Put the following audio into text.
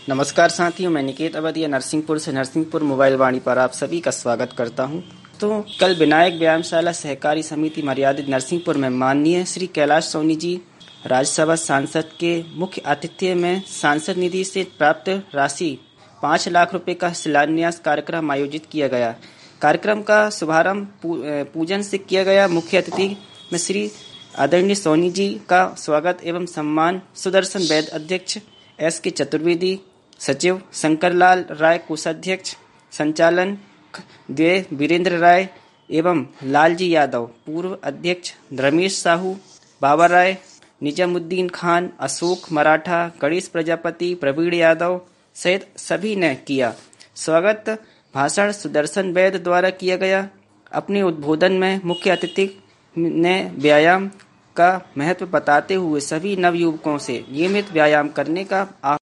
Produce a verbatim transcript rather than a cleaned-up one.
नमस्कार साथियों, मैं निकेत अवधिया नरसिंहपुर से नरसिंहपुर मोबाइल वाणी पर आप सभी का स्वागत करता हूं। तो कल विनायक व्यायामशाला सहकारी समिति मर्यादित नरसिंहपुर में माननीय श्री कैलाश सोनी जी राज्यसभा सांसद के मुख्य आतिथ्य में सांसद निधि से प्राप्त राशि पाँच लाख रुपए का शिलान्यास कार्यक्रम आयोजित किया गया। कार्यक्रम का शुभारंभ पूजन से किया गया। मुख्य अतिथि में श्री आदरणीय सोनी जी का स्वागत एवं सम्मान सुदर्शन वैद्य अध्यक्ष एस के चतुर्वेदी, सचिव शंकरलाल राय, कोषाध्यक्ष संचालन द्वय वीरेंद्र राय एवं लालजी यादव, पूर्व अध्यक्ष रमेश साहू, बाबा राय, निजामुद्दीन खान, अशोक मराठा, गणेश प्रजापति, प्रवीण यादव सहित सभी ने किया। स्वागत भाषण सुदर्शन वैद्य द्वारा किया गया। अपने उद्बोधन में मुख्य अतिथि ने व्यायाम का महत्व बताते हुए सभी नवयुवकों से नियमित व्यायाम करने का